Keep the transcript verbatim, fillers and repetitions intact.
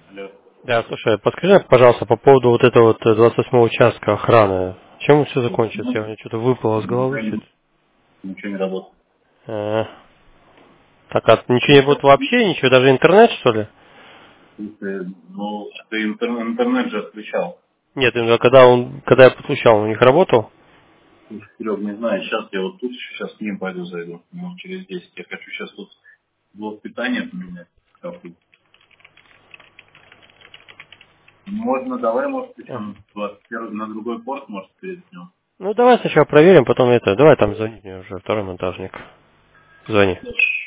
Алло. Да, слушай, подскажи, пожалуйста, по поводу вот этого вот э, двадцать восьмого участка охраны. Чем все закончится? Я, у меня что-то выпало с головы Ничего все не, это. ничего не работает. Э, Так, а ничего не будет вообще, ничего, даже интернет, что ли? Слушай, ну, ты интер- интернет же отключал. Нет, именно когда он, когда я подключал, он у них работал? Слушай, Серег, не знаю, сейчас я вот тут, сейчас к ним пойду зайду. Ну, через десять. Я хочу сейчас тут блок питания поменять. в шкафу. Можно, давай, может, А. еще двадцать первый на другой порт, может, перейдем. Ну, давай сначала проверим, потом это, давай там звони мне уже, второй монтажник. Звони.